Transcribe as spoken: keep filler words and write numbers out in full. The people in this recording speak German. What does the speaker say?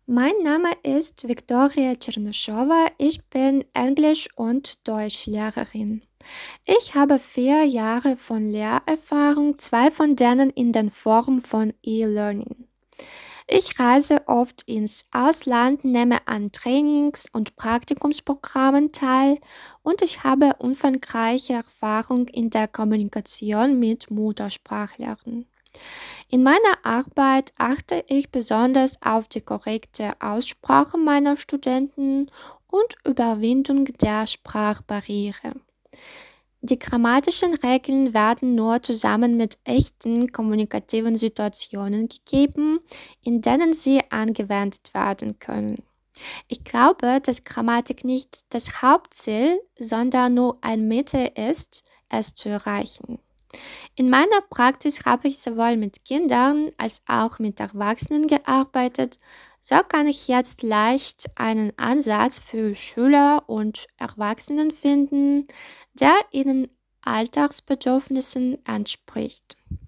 Mein Name ist Viktoria Tschernyschowa. Ich bin Englisch- und Deutschlehrerin. Ich habe vier Jahre von Lehrerfahrung, zwei von denen in der Form von E-Learning. Ich reise oft ins Ausland, nehme an Trainings- und Praktikumsprogrammen teil und ich habe umfangreiche Erfahrung in der Kommunikation mit Muttersprachlern. In meiner Arbeit achte ich besonders auf die korrekte Aussprache meiner Studenten und Überwindung der Sprachbarriere. Die grammatischen Regeln werden nur zusammen mit echten kommunikativen Situationen gegeben, in denen sie angewendet werden können. Ich glaube, dass Grammatik nicht das Hauptziel, sondern nur ein Mittel ist, es zu erreichen. In meiner Praxis habe ich sowohl mit Kindern als auch mit Erwachsenen gearbeitet. So kann ich jetzt leicht einen Ansatz für Schüler und Erwachsenen finden, der ihren Alltagsbedürfnissen entspricht.